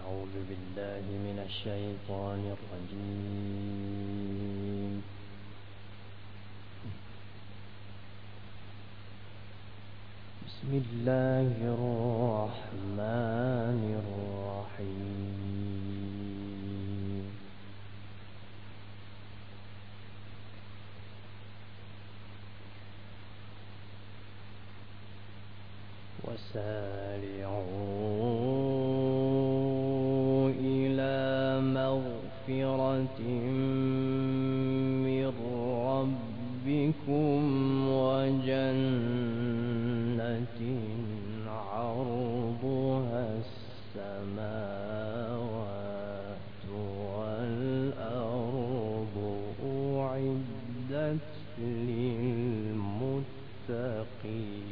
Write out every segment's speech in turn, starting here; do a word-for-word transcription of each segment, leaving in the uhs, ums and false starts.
أعوذ بالله من الشيطان الرجيم. بسم الله الرحمن الرحيم. وسارعوا إلى مغفرة من ربكم وجنة عرضها السماوات والأرض أعدت للمتقين.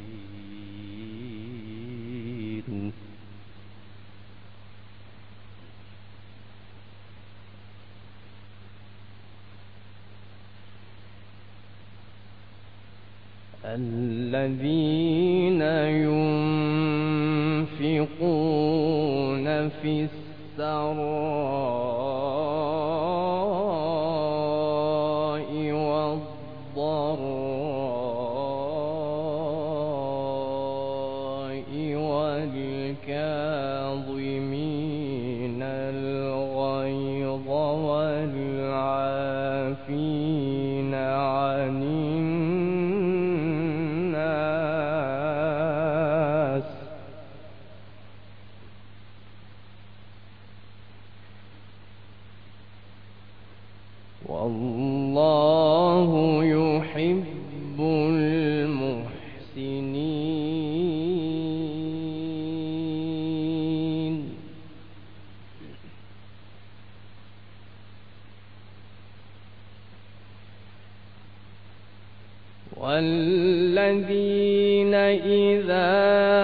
الذين ينفقون في السراء والضراء والكاظمين الغيظ والعافين عن الناس والله يحب المحسنين. والذين إذا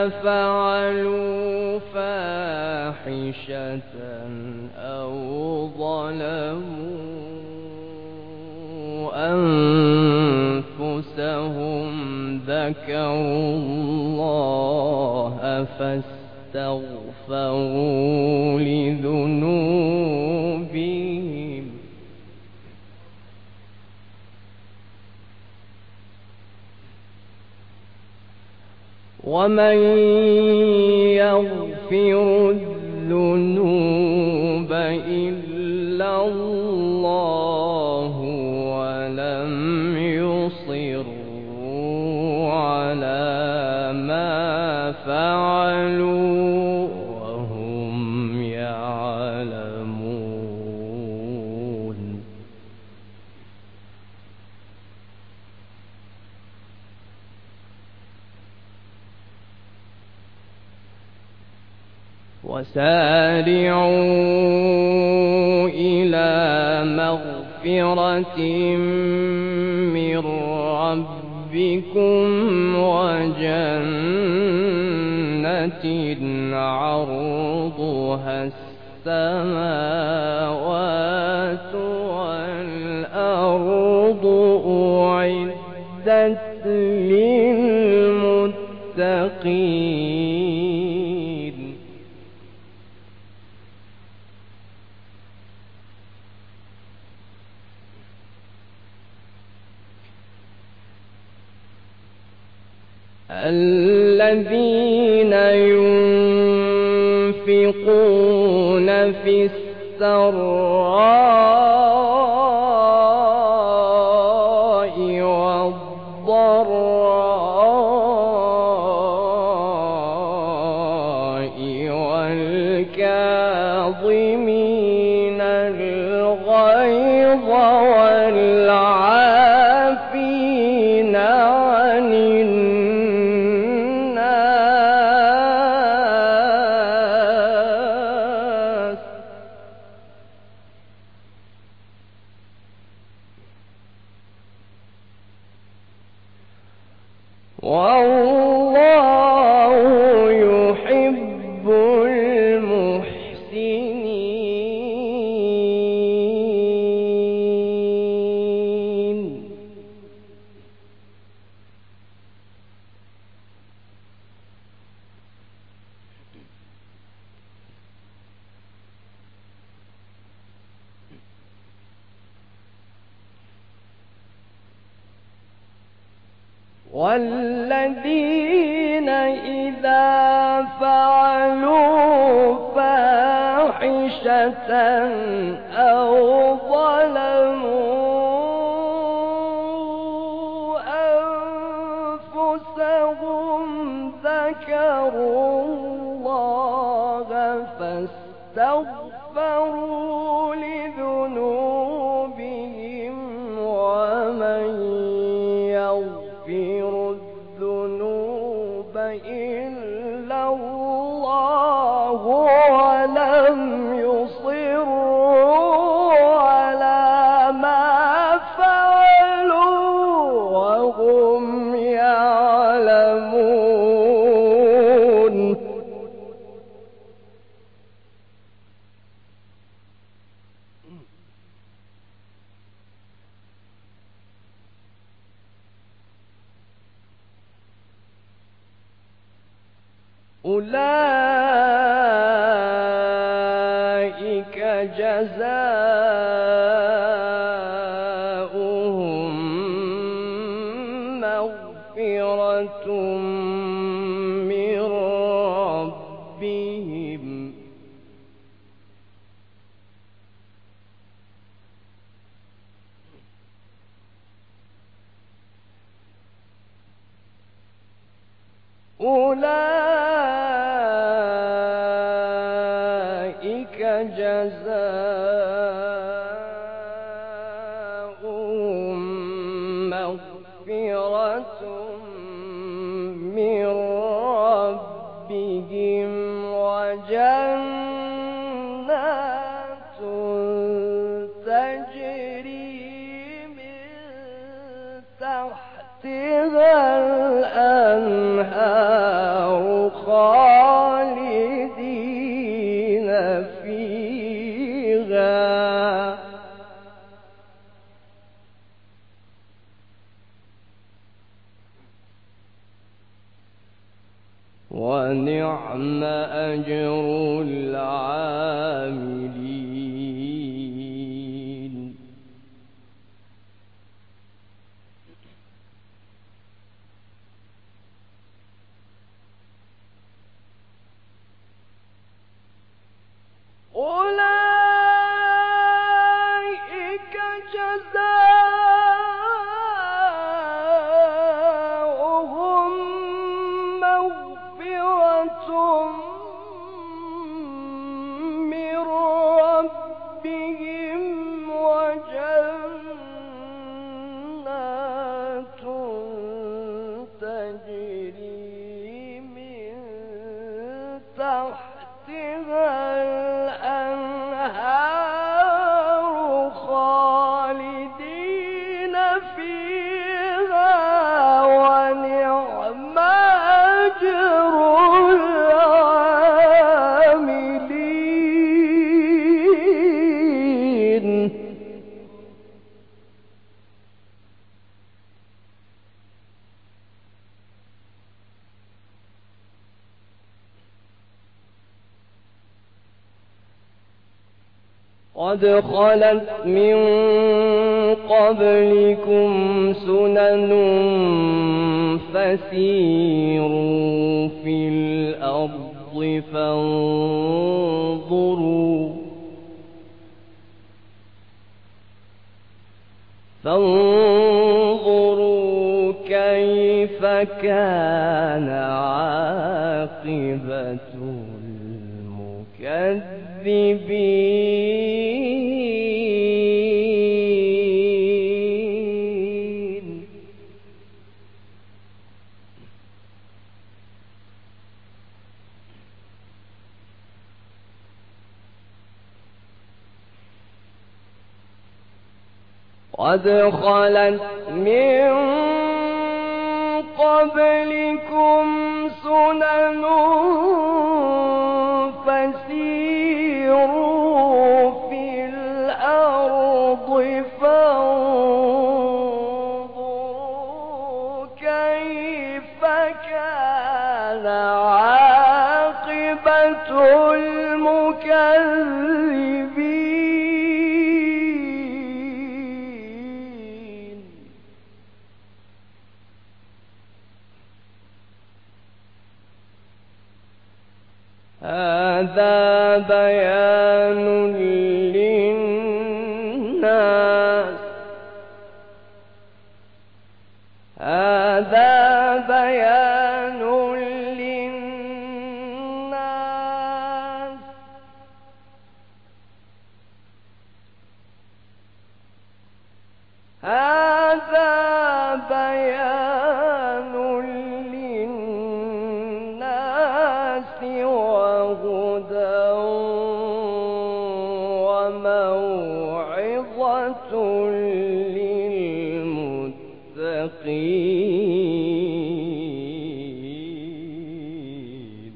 فعلوا فاحشة أو ظلموا أنفسهم ذكروا الله فاستغفروا لذنوبهم ومن يغفر الذنوب إلا الله ولم يصروا على ما فعلوا وهم يعلمون. وسارعوا إلى مغفرة من ربكم وجنة عرضها السماوات والأرض أعدت للمتقين. الذين ينفقون في السراء والضراء والكاظمين الغيظ والعافين عن الناس والله يحب المحسنين. والذين إذا فعلوا فاحشة أو ظلموا أنفسهم ذكروا الله فاستغفروا لذنوبهم ومن يغفر الذنوب إلا الله ولم يصروا على ما فعلوا وهم يعلمون أولئك جزاؤهم مغفرة من ربهم أولئك جزاؤهم مغفرة من ربهم وجنات تجري من تحتها الأنهار خالدين فيها ونعم أجر العاملين أولئك جزاؤهم مغفرة من ربهم وجنات تجري من تحتها الأنهار خالدين فيها ونعم أجر العاملين قد خلت من قبلكم سنن فسيروا في الأرض فانظروا فانظروا كيف كان عاقبة المكذبين قد خلت من قبلكم سنن فسيروا في الأرض فانظروا كيف كان عاقبة المكذبين هذا بيان للناس هذا بيان للناس هذا بيان للناس وهدى وموعظة للمتقين.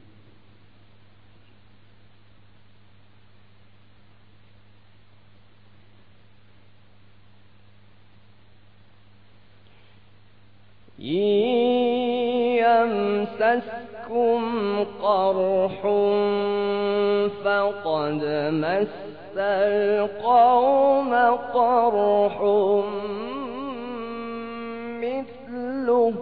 إن يمسسكم قرح فقد مس القوم قرح مثله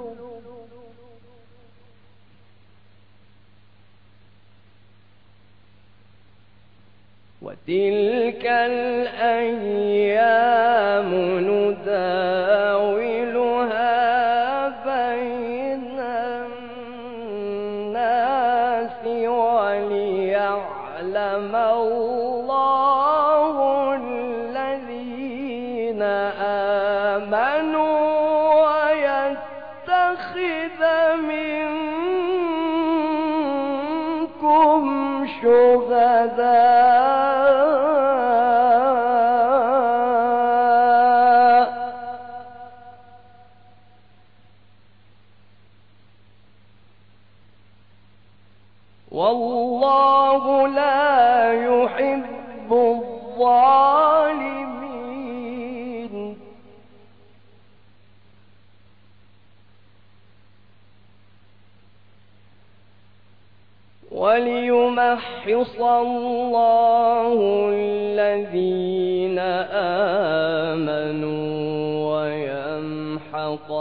وتلك الأيام نداولها بين الناس وليعلم الله الذين آمنوا ويتخذ منكم شهداء والله لا يحب الظالمين. وليمحص الله الذين آمنوا ويمحق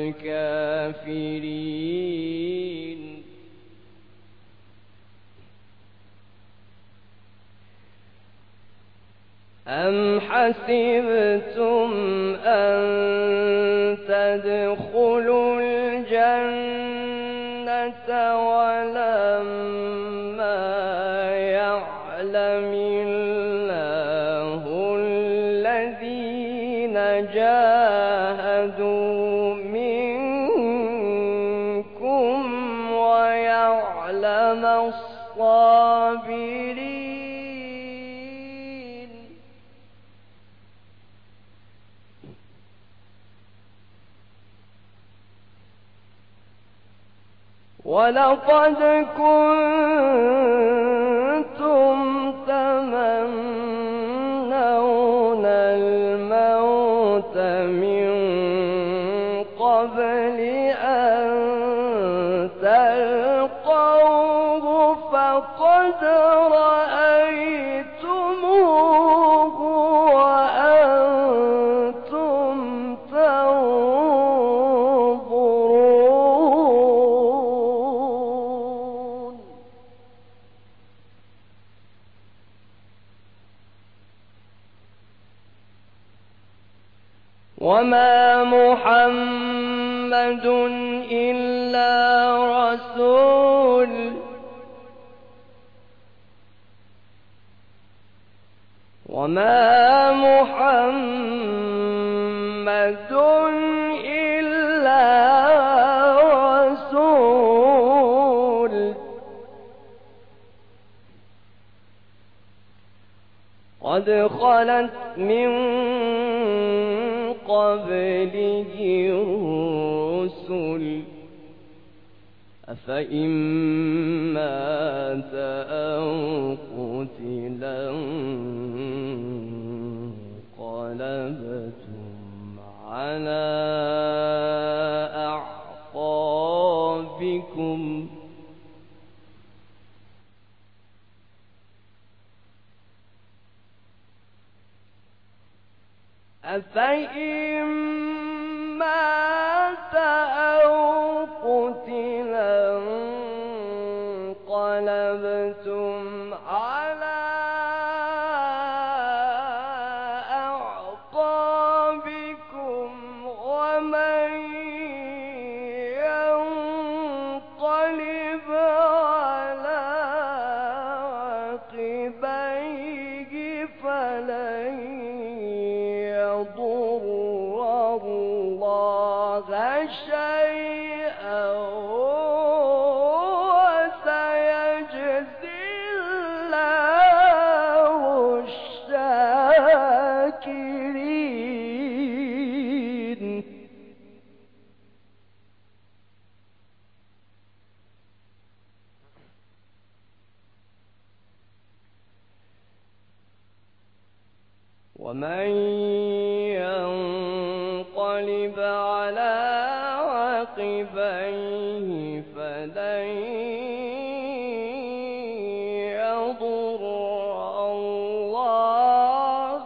الكافرين. أم حسبتم أن تدخلوا الجنة ولما يعلم الله الذين جاهدوا منكم ويعلم الصابرين. ولقد كنتم تمنون الموت من قبل أن تلقوه فقد رأيتموه وأنتم تنظرون. وما محمد إلا رسول وما محمد إلا رسول قد خلت من قبله الرسل أفإن مات أو قتلا انقلبتم على أعقابكم أفإن مات أو قتلا انقلبتم على أعقابكم ومن ينقلب على عقبيه فلن يضر الله شيئا وسيجزي الله الشاكرين. ومن ينقلب على عقبيه فلن يضر الله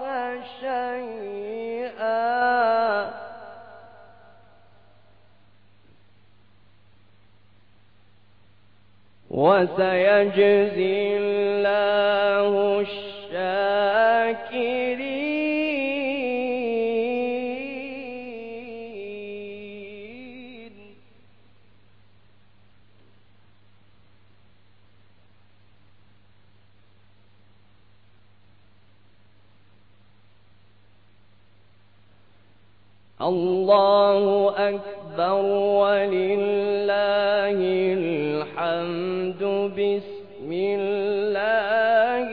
شيئا وسيجزي الله الشاكرين. الله أكبر ولله الحمد. بسم الله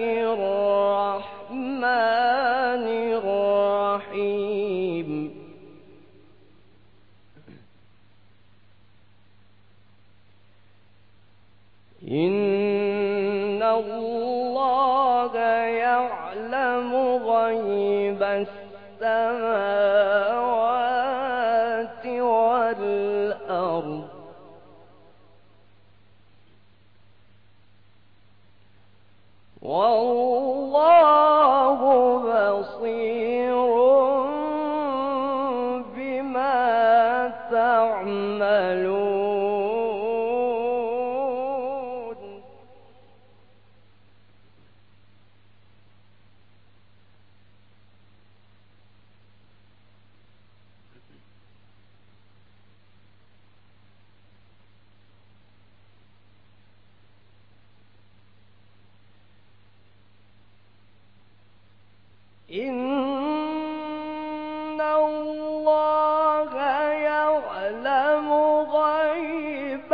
الرحمن الرحيم. إن الله يعلم غيب السماوات والأرض والله بصير بما تعملون. إن الله يعلم غيب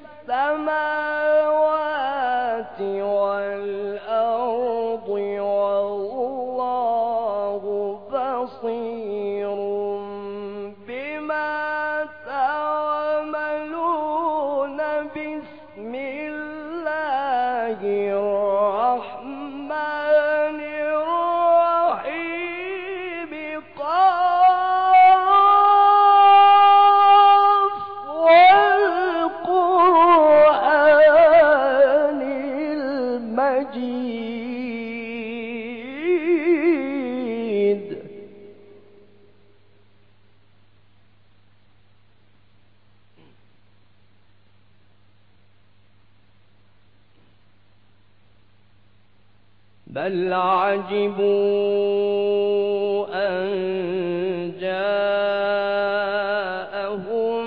السماوات والأرض والله بصير بما تعملون. بسم الله الرحمن الرحيم. قاف والقرآن المجيد. بل عجبوا أن جاءهم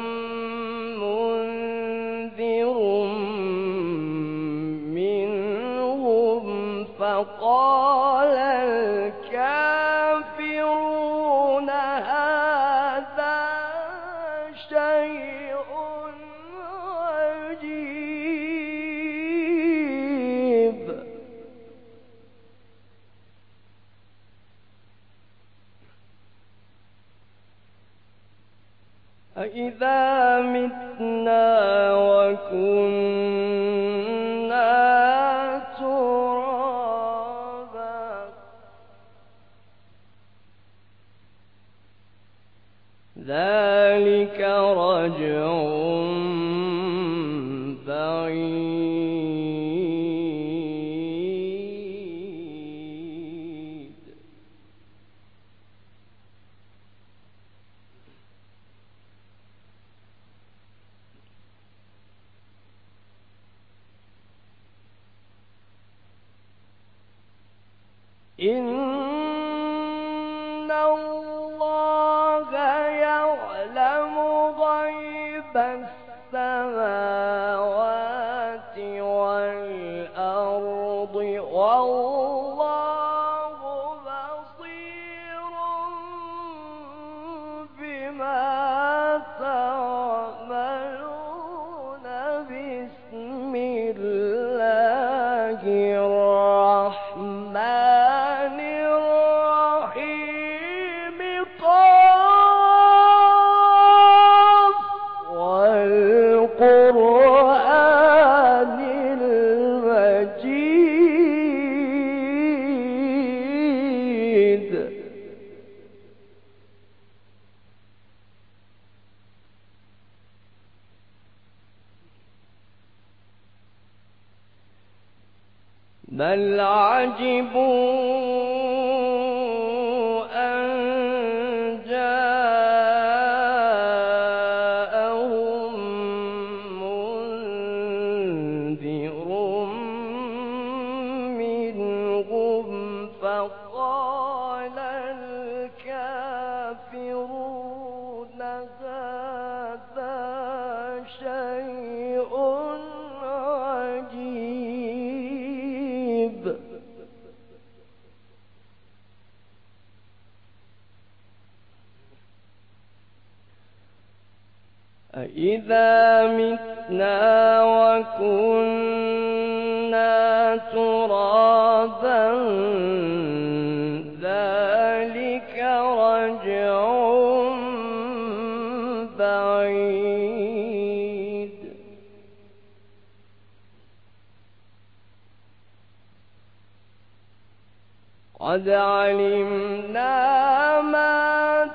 منذر منهم فقال الكافرون هذا شيء عجيب. أإذا متنا وكنا ترابا ذلك رجع بعيد. إن الله يعلم غيب السماوات والأرض والله بصير بما تعملون. بسم الله الرحمن الرحيم. قاف والقرآن المجيد. بل عجبوا أن جاءهم منذر منهم فقال الكافرون هذا شيء عجيب. أإذا متنا وكنا ترابا ذلك رجع بعيد. قد علمنا ما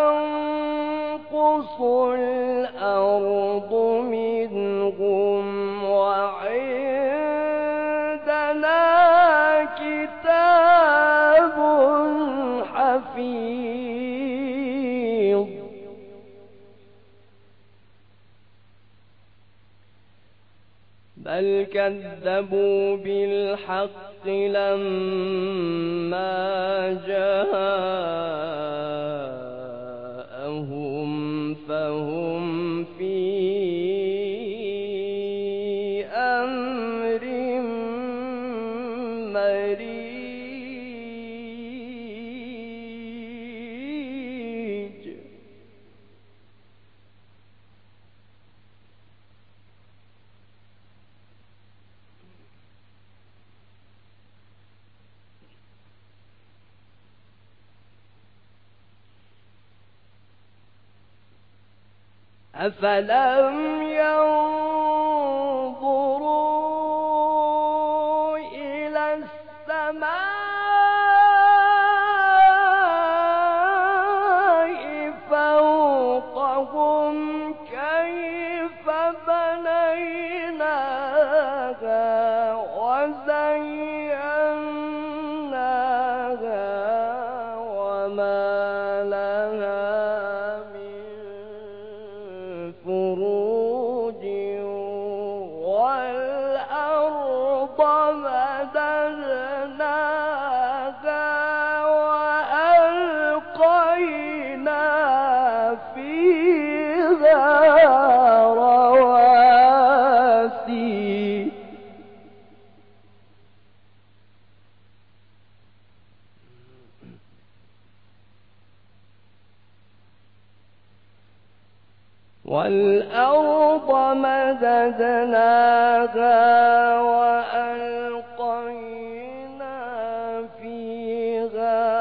تنقص الأرض منهم وعندنا كتاب حفيظ. بل كذبوا بالحق لما جاءهم فهم في أمر مريج. أفلم ينظروا إلى السماء فوقهم كيف بنيناها وزيناها وما لها فروج والأرض مددناها وألقينا فيها رواسي والأرض مددناها وألقينا فيها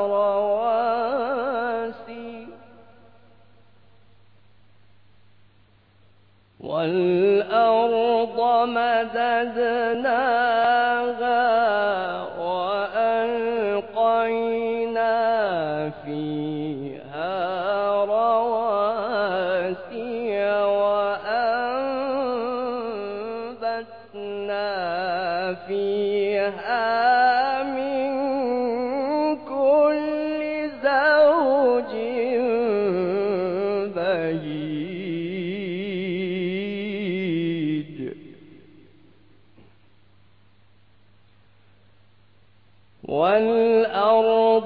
رواسي والأرض مددناها وألقينا فيها رواسي وأنبتنا فيها من كل زوج بهيج والأرض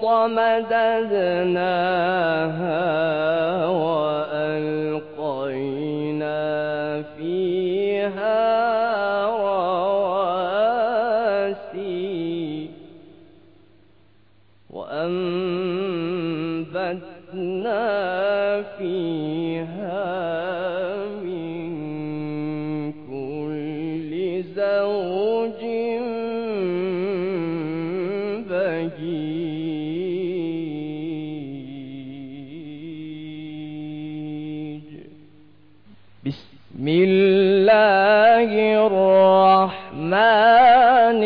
مددناها وألقينا فيها رواسي وأنبتنا فيها من كل زوج بهيج. بسم الله الرحمن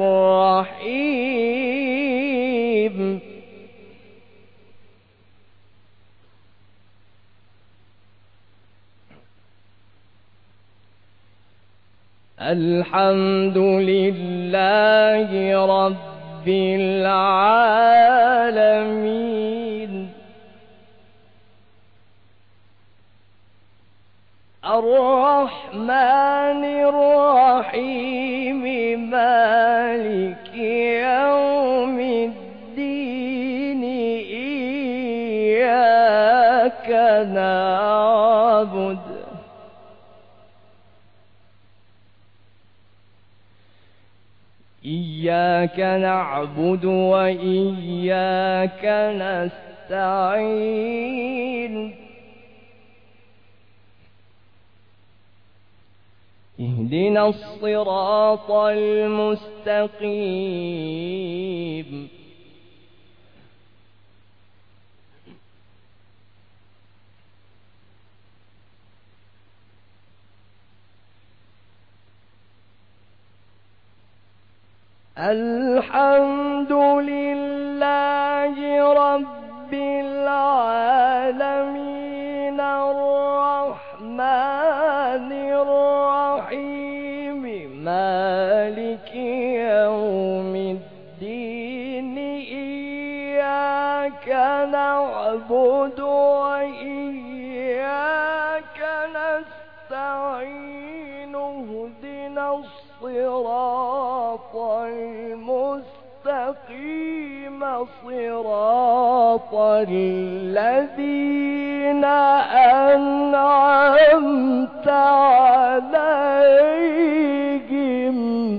الرحيم. الحمد لله رب العالمين الرحمن الرحيم مالك يوم الدين إياك نعبد إياك نعبد وإياك نستعين اهدنا الصراط المستقيم الحمد لله رب العالمين الرحمن الرحيم مالك يوم الدين إياك نعبد وإياك نستعين اهدنا الصراط المستقيم صراط الذين أنعمت عليهم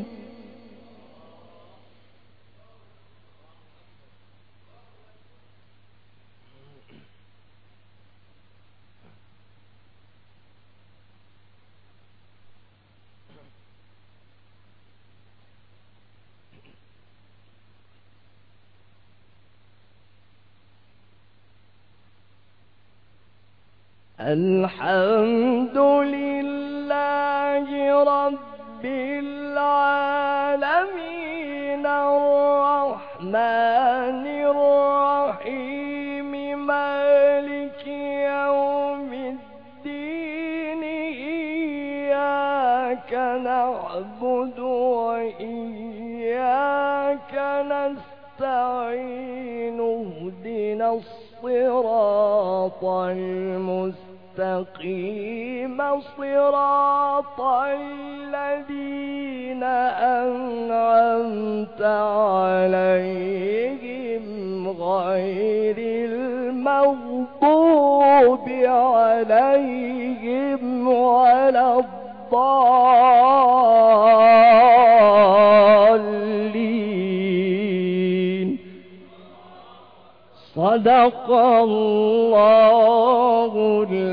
الحمد لله رب العالمين الرحمن الرحيم مالك يوم الدين إياك نعبد وإياك نستعين اهدنا الصراط المستقيم صراط الذين أنعمت عليهم غير المغضوب عليهم ولا الضالين. صدق الله